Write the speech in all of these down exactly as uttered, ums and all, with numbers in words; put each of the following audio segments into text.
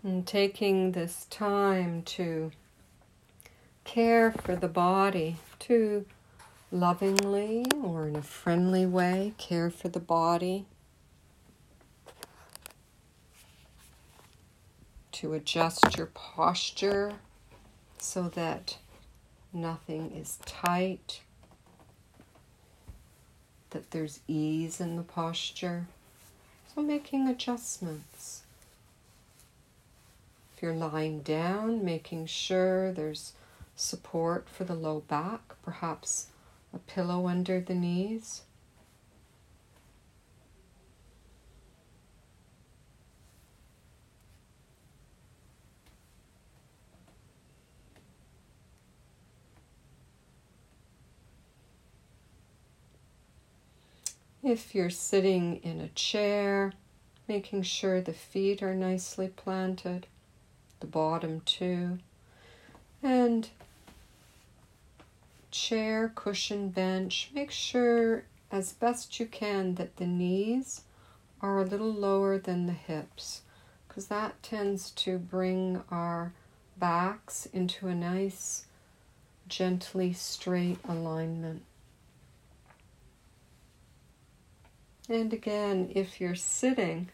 And taking this time to care for the body, to lovingly or in a friendly way care for the body, to adjust your posture so that nothing is tight, that there's ease in the posture. So making adjustments. If you're lying down, making sure there's support for the low back, perhaps a pillow under the knees. If you're sitting in a chair, making sure the feet are nicely planted, the bottom too, and chair, cushion, bench, make sure as best you can that the knees are a little lower than the hips, because that tends to bring our backs into a nice, gently straight alignment. And again, if you're sitting,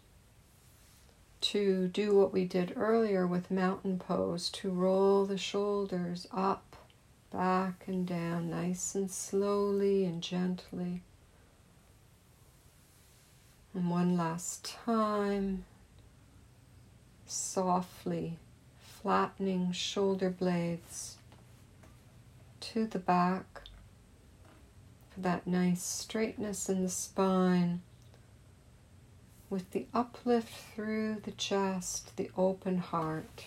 to do what we did earlier with mountain pose, to roll the shoulders up, back and down, nice and slowly and gently. And one last time, softly flattening shoulder blades to the back, for that nice straightness in the spine, with the uplift through the chest, the open heart.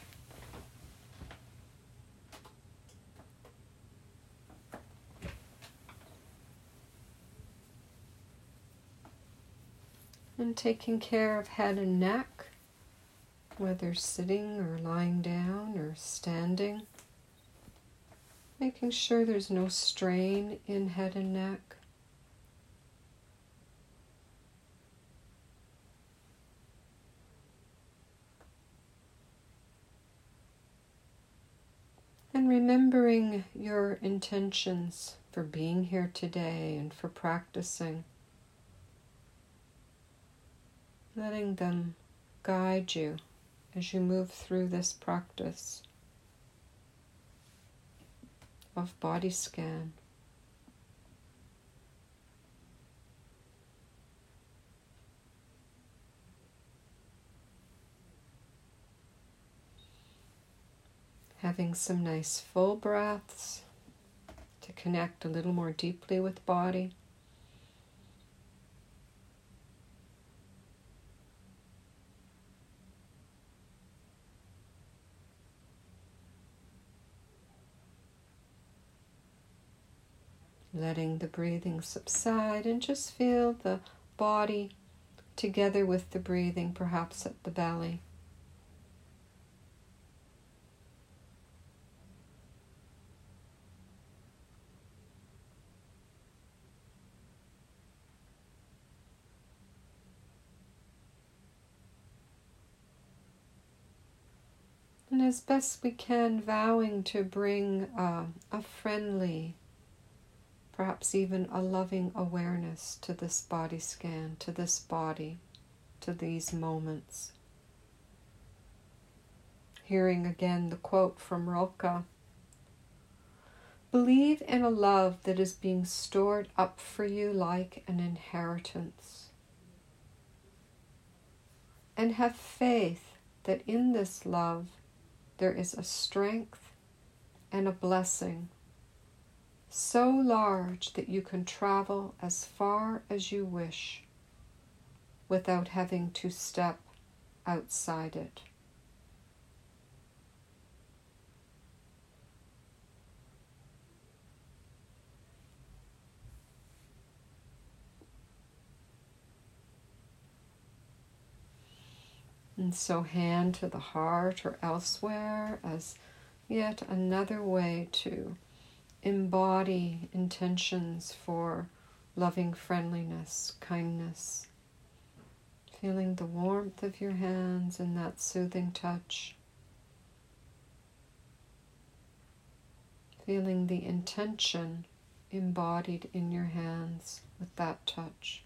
And taking care of head and neck, whether sitting or lying down or standing. Making sure there's no strain in head and neck. And remembering your intentions for being here today and for practicing. Letting them guide you as you move through this practice of body scan. Having some nice full breaths to connect a little more deeply with body. Letting the breathing subside and just feel the body together with the breathing, perhaps at the belly. And as best we can, vowing to bring uh, a friendly, perhaps even a loving awareness to this body scan, to this body, to these moments. Hearing again the quote from Rilke, "Believe in a love that is being stored up for you like an inheritance, and have faith that in this love there is a strength and a blessing so large that you can travel as far as you wish without having to step outside it." And so hand to the heart or elsewhere as yet another way to embody intentions for loving friendliness, kindness, feeling the warmth of your hands and that soothing touch. Feeling the intention embodied in your hands with that touch.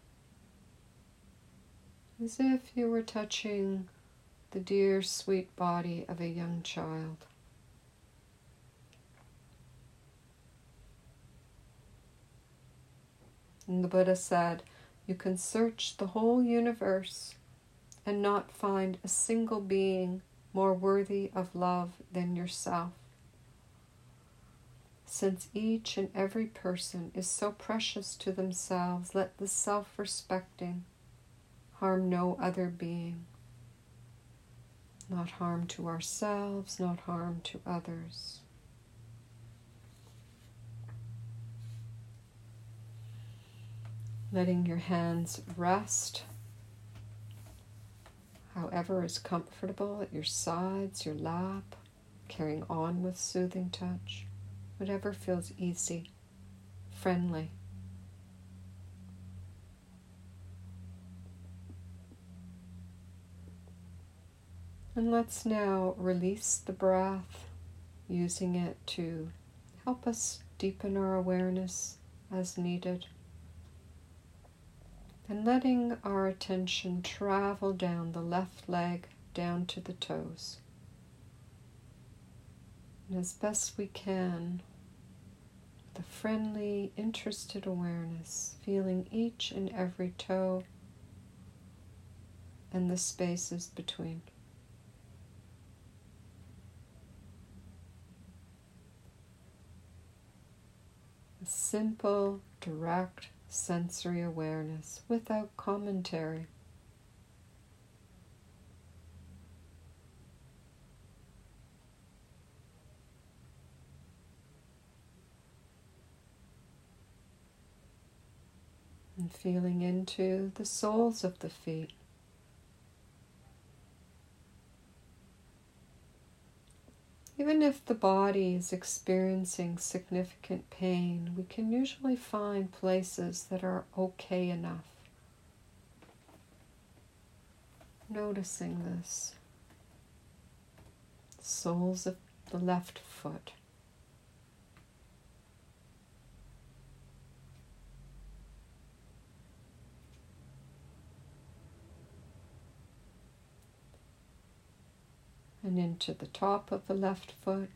As if you were touching the dear, sweet body of a young child. And the Buddha said, you can search the whole universe and not find a single being more worthy of love than yourself. Since each and every person is so precious to themselves, let the self-respecting harm no other being. Not harm to ourselves, not harm to others. Letting your hands rest, however is comfortable, at your sides, your lap, carrying on with soothing touch, whatever feels easy, friendly. And let's now release the breath, using it to help us deepen our awareness as needed. And letting our attention travel down the left leg, down to the toes. And as best we can, with a friendly, interested awareness, feeling each and every toe and the spaces between. A simple, direct sensory awareness without commentary. And feeling into the soles of the feet. Even if the body is experiencing significant pain, we can usually find places that are okay enough. Noticing this. Soles of the left foot. And into the top of the left foot.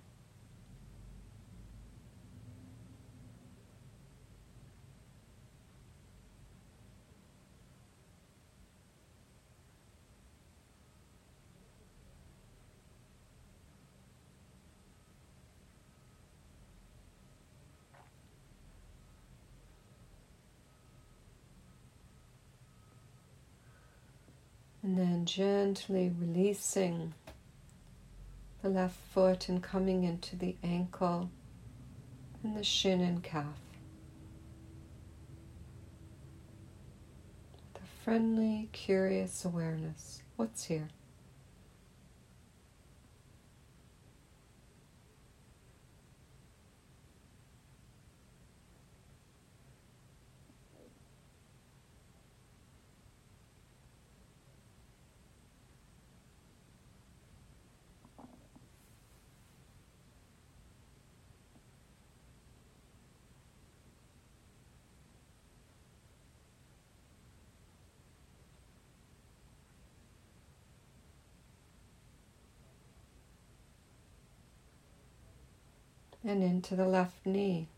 And then gently releasing the left foot and coming into the ankle and the shin and calf. With a friendly, curious awareness. What's here? And into the left knee.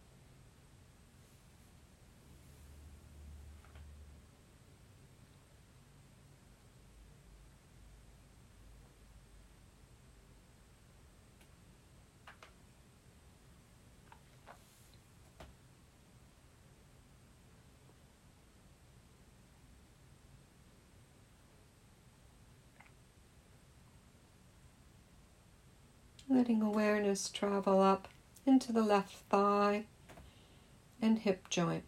Letting awareness travel up into the left thigh and hip joint.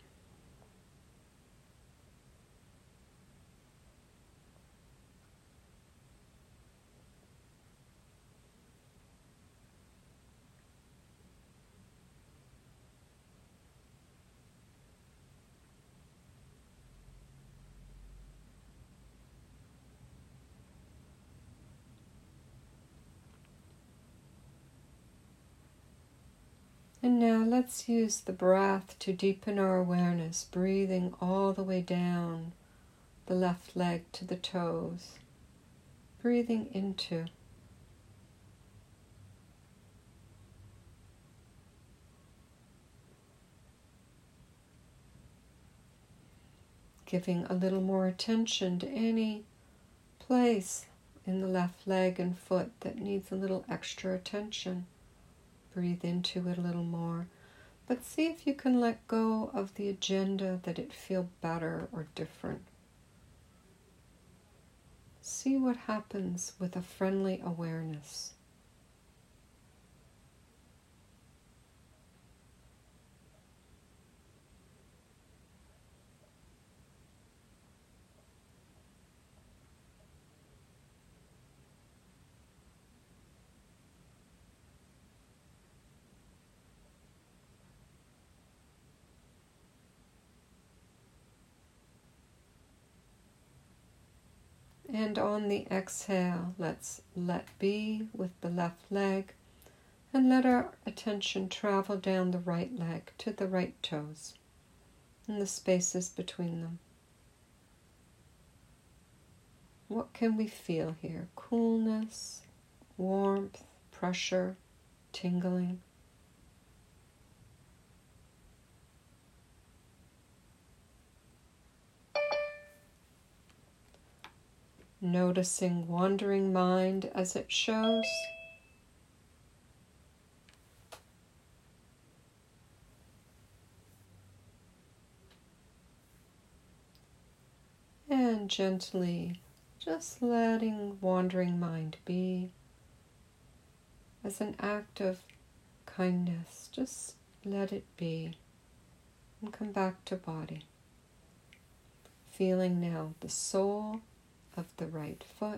And now let's use the breath to deepen our awareness, breathing all the way down the left leg to the toes, breathing into. Giving a little more attention to any place in the left leg and foot that needs a little extra attention. Breathe into it a little more, but see if you can let go of the agenda that it feel better or different. See what happens with a friendly awareness. And on the exhale, let's let be with the left leg and let our attention travel down the right leg to the right toes and the spaces between them. What can we feel here? Coolness, warmth, pressure, tingling. Noticing wandering mind as it shows. And gently just letting wandering mind be as an act of kindness. Just let it be and come back to body. Feeling now the sole of the right foot.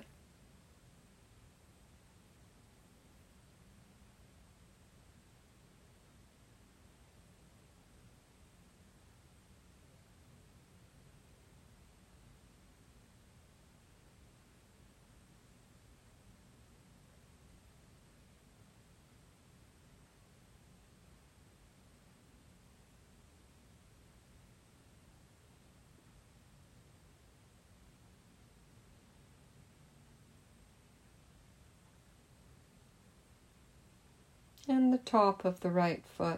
And the top of the right foot.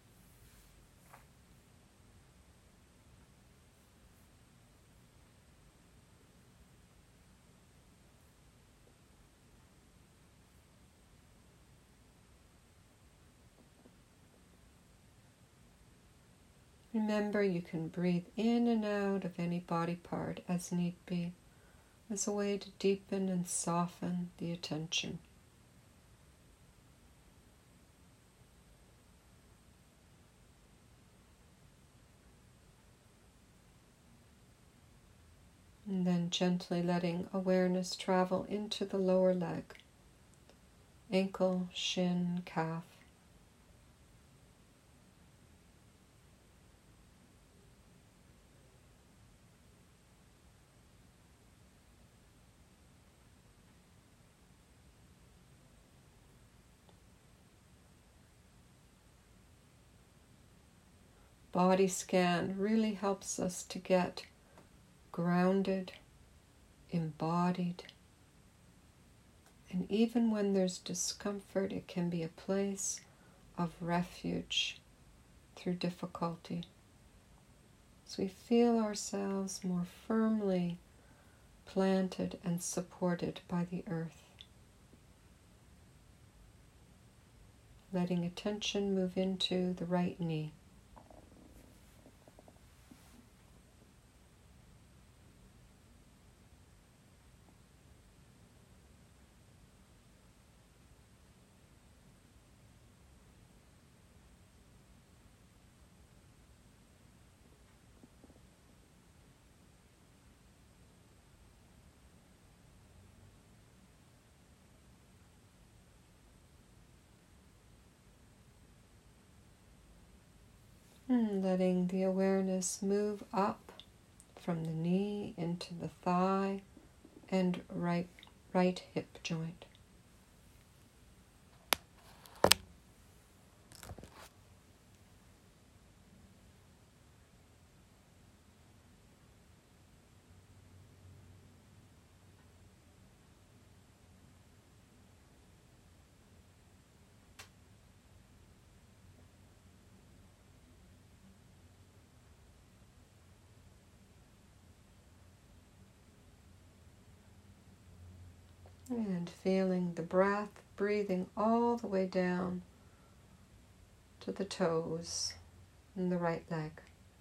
Remember, you can breathe in and out of any body part as need be, as a way to deepen and soften the attention. And then gently letting awareness travel into the lower leg, ankle, shin, calf. Body scan really helps us to get grounded, embodied, and even when there's discomfort, it can be a place of refuge through difficulty. So we feel ourselves more firmly planted and supported by the earth. Letting attention move into the right knee. And letting the awareness move up from the knee into the thigh and right, right hip joint. And feeling the breath, breathing all the way down to the toes in the right leg.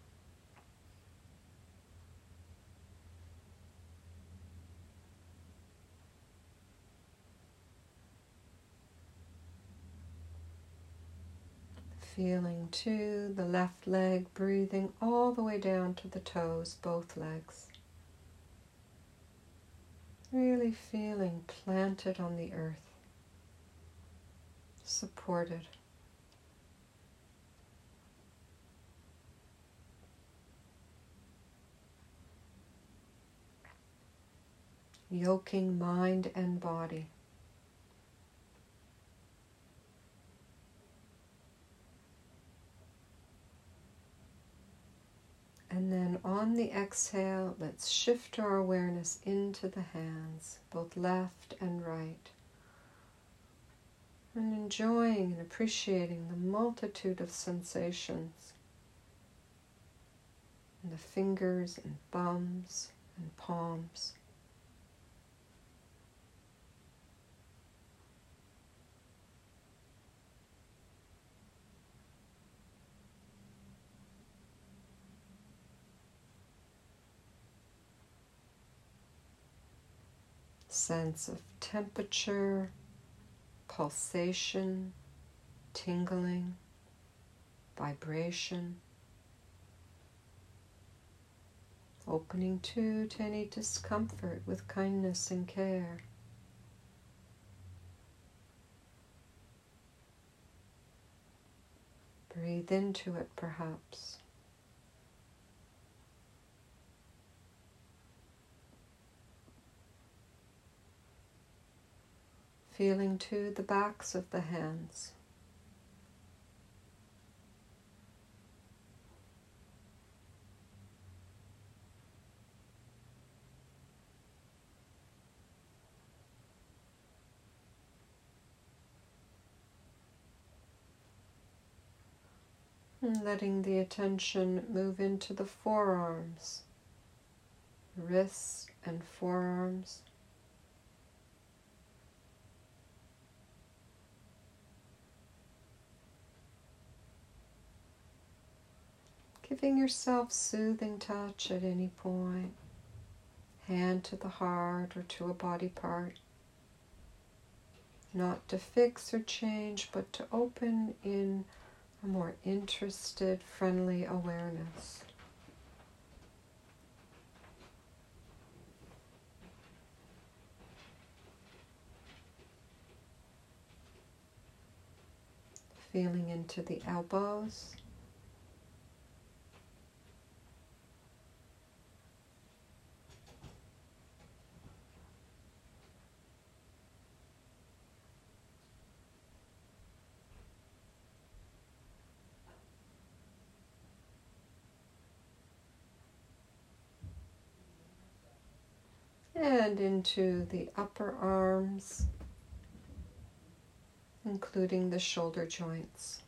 Feeling too the left leg, breathing all the way down to the toes, both legs. Really feeling planted on the earth, supported. Yoking mind and body. And then on the exhale, let's shift our awareness into the hands, both left and right. And enjoying and appreciating the multitude of sensations in the fingers and thumbs and palms. Sense of temperature, pulsation, tingling, vibration. Opening too to any discomfort with kindness and care. Breathe into it, perhaps. Feeling too the backs of the hands. And letting the attention move into the forearms, wrists and forearms. Giving yourself soothing touch at any point, hand to the heart or to a body part. Not to fix or change, but to open in a more interested, friendly awareness. Feeling into the elbows. And into the upper arms, including the shoulder joints.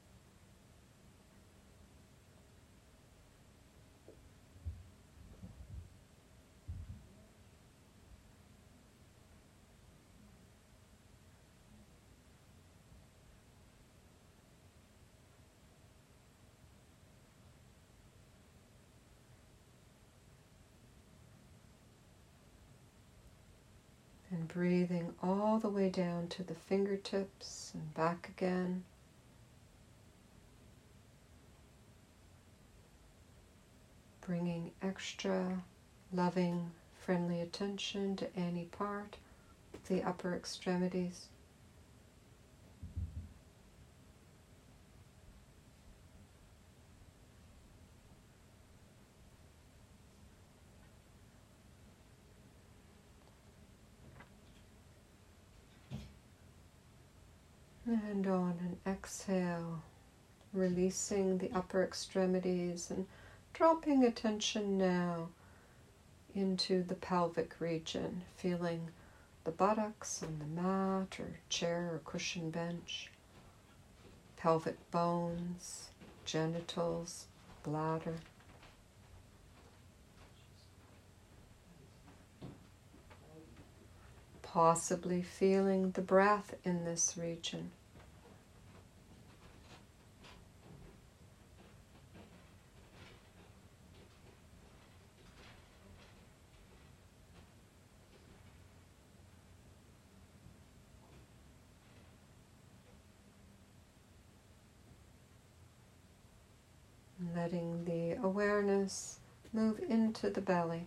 And breathing all the way down to the fingertips and back again. Bringing extra loving, friendly attention to any part of the upper extremities. And on an exhale, releasing the upper extremities and dropping attention now into the pelvic region, feeling the buttocks on the mat or chair or cushion bench, pelvic bones, genitals, bladder. possibly feeling the breath in this region. Letting the awareness move into the belly.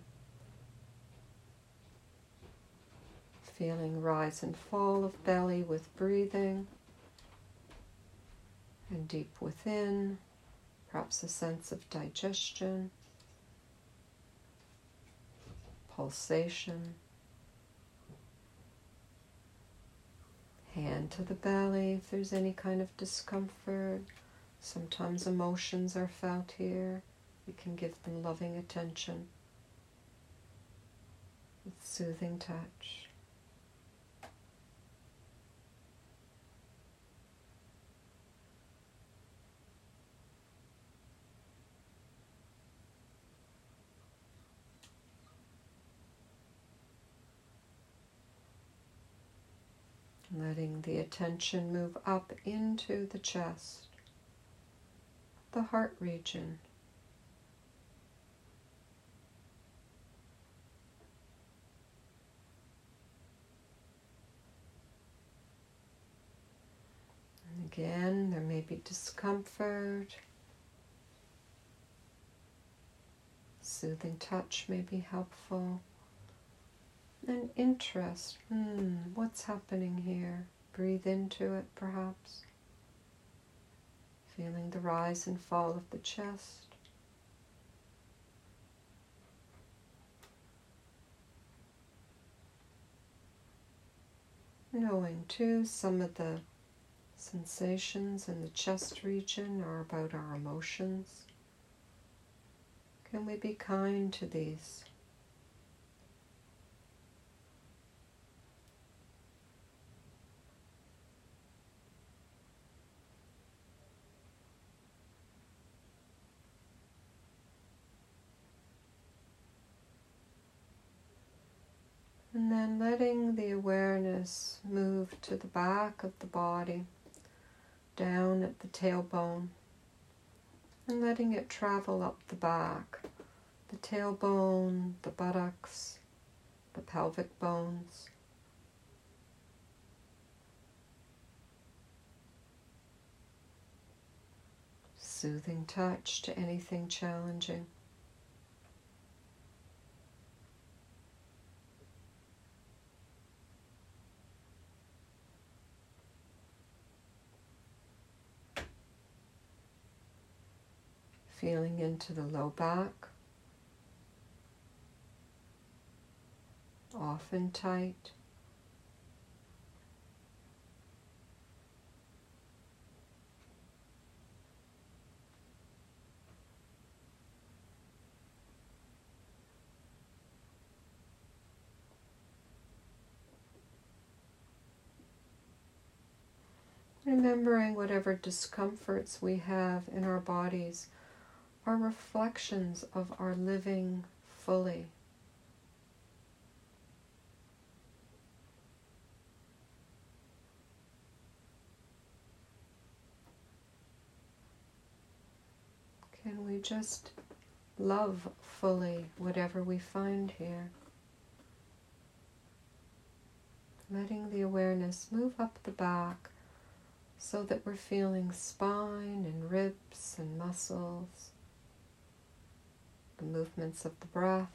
Feeling rise and fall of belly with breathing. And deep within, perhaps a sense of digestion, pulsation. Hand to the belly if there's any kind of discomfort. Sometimes emotions are felt here. We can give them loving attention with soothing touch. Letting the attention move up into the chest, the heart region. And again, there may be discomfort. Soothing touch may be helpful. And interest, hmm, what's happening here? Breathe into it, perhaps. Feeling the rise and fall of the chest. Knowing, too, some of the sensations in the chest region are about our emotions. Can we be kind to these? And then letting the awareness move to the back of the body, down at the tailbone, and letting it travel up the back, the tailbone, the buttocks, the pelvic bones. Soothing touch to anything challenging. Feeling into the low back, often tight. Remembering whatever discomforts we have in our bodies are reflections of our living fully. Can we just love fully whatever we find here? Letting the awareness move up the back so that we're feeling spine and ribs and muscles, the movements of the breath.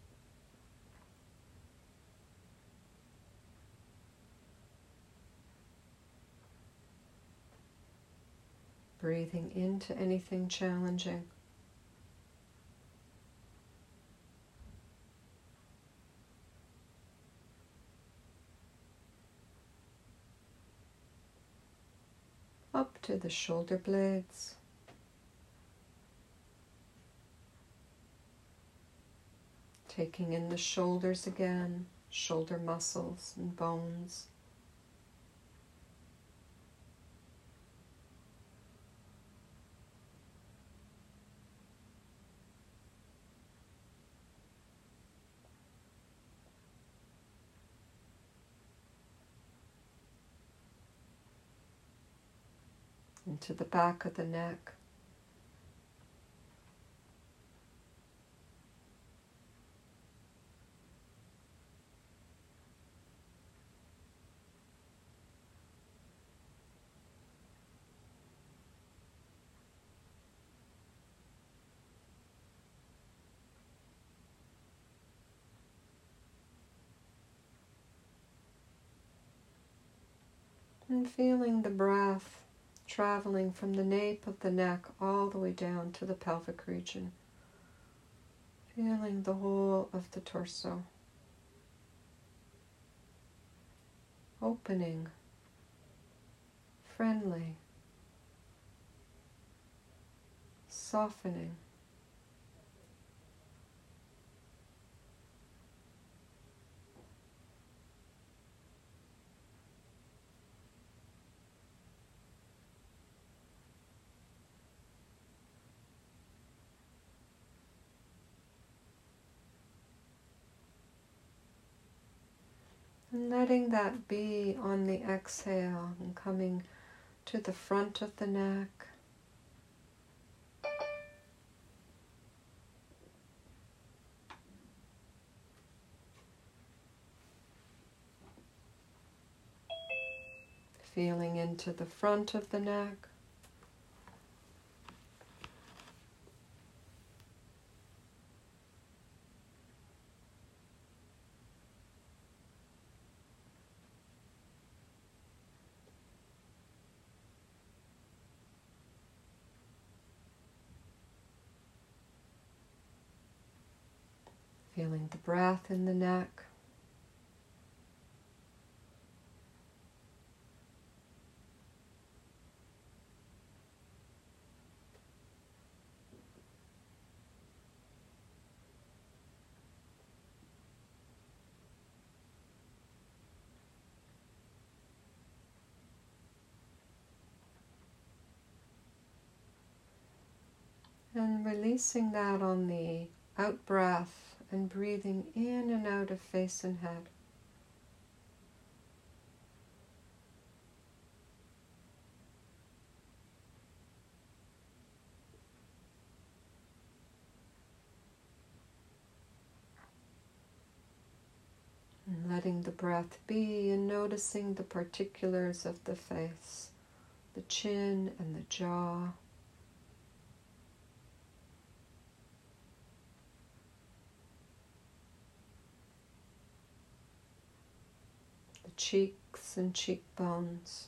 Breathing into anything challenging. Up to the shoulder blades. Taking in the shoulders again, shoulder muscles and bones. into the back of the neck. And feeling the breath traveling from the nape of the neck all the way down to the pelvic region. Feeling the whole of the torso. Opening, friendly, softening. And letting that be on the exhale and coming to the front of the neck. Feeling into the front of the neck. Feeling the breath in the neck. And releasing that on the out breath and breathing in and out of face and head. And letting the breath be and noticing the particulars of the face, the chin and the jaw. The cheeks and cheekbones.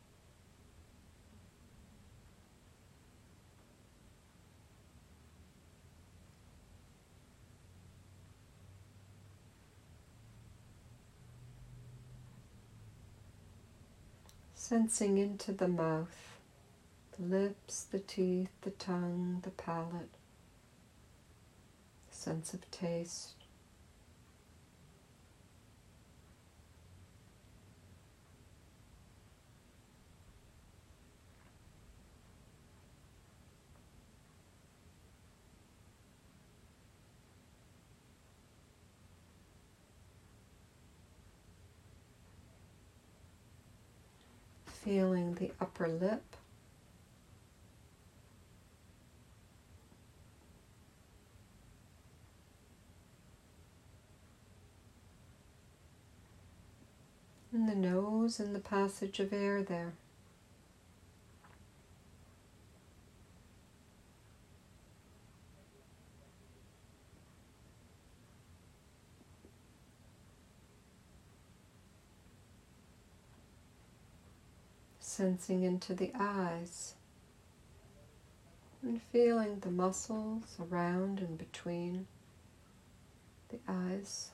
Sensing into the mouth, the lips, the teeth, the tongue, the palate, the sense of taste. Feeling the upper lip. And the nose and the passage of air there. Sensing into the eyes and feeling the muscles around and between the eyes.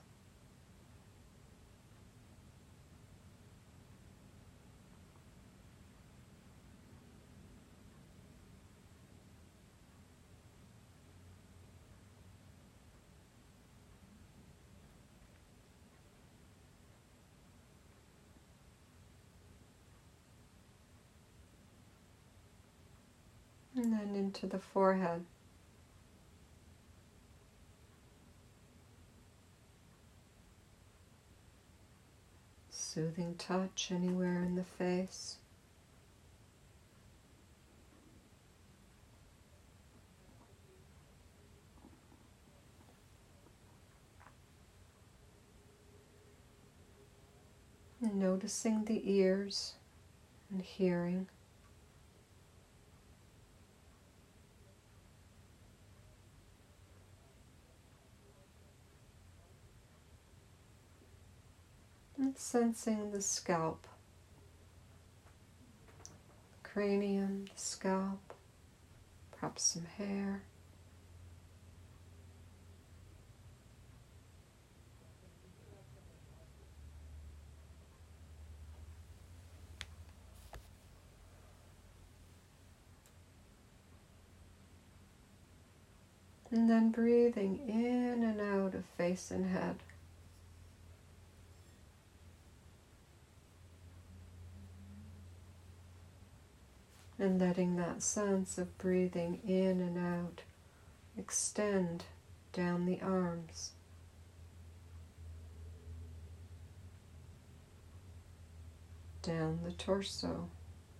And then into the forehead. Soothing touch anywhere in the face. And noticing the ears and hearing. And sensing the scalp, cranium, the scalp, perhaps some hair. And then breathing in and out of face and head. And letting that sense of breathing in and out extend down the arms. Down the torso.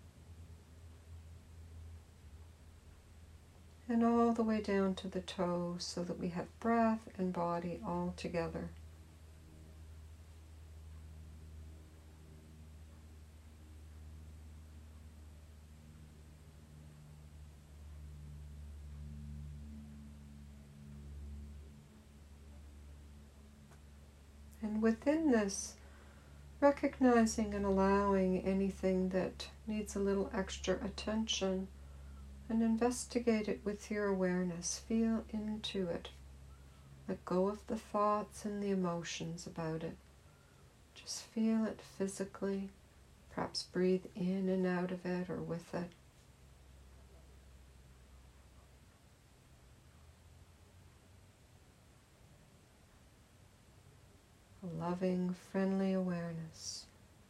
And all the way down to the toes so that we have breath and body all together. And within this, recognizing and allowing anything that needs a little extra attention, and investigate it with your awareness. Feel into it. Let go of the thoughts and the emotions about it. Just feel it physically. Perhaps breathe in and out of it or with it. A loving, friendly awareness.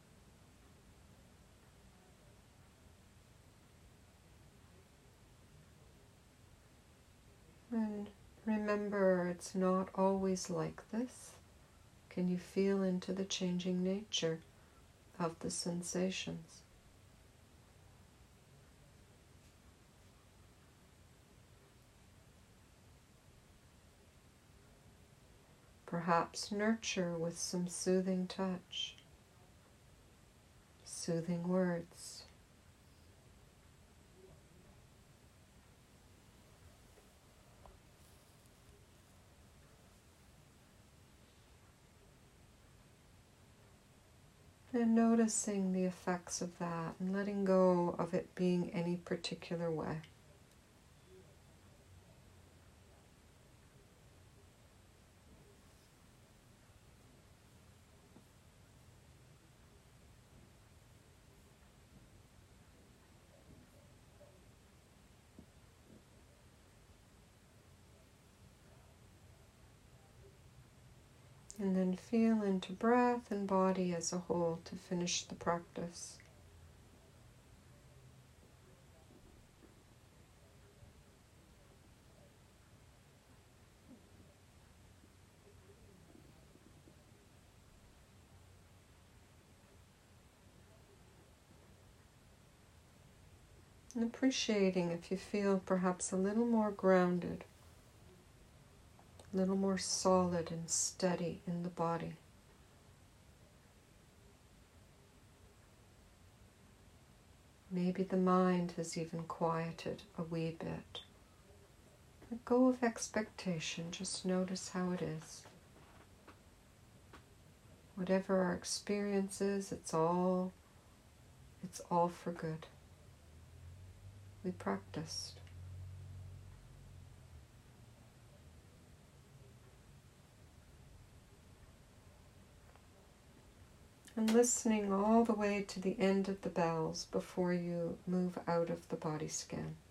And remember, it's not always like this. Can you feel into the changing nature of the sensations? Perhaps nurture with some soothing touch, soothing words. And noticing the effects of that and letting go of it being any particular way. And then feel into breath and body as a whole to finish the practice. And appreciating if you feel perhaps a little more grounded, a little more solid and steady in the body. Maybe the mind has even quieted a wee bit. Let go of expectation, just notice how it is. Whatever our experience is, it's all, it's all for good. We practiced. And listening all the way to the end of the bells before you move out of the body scan.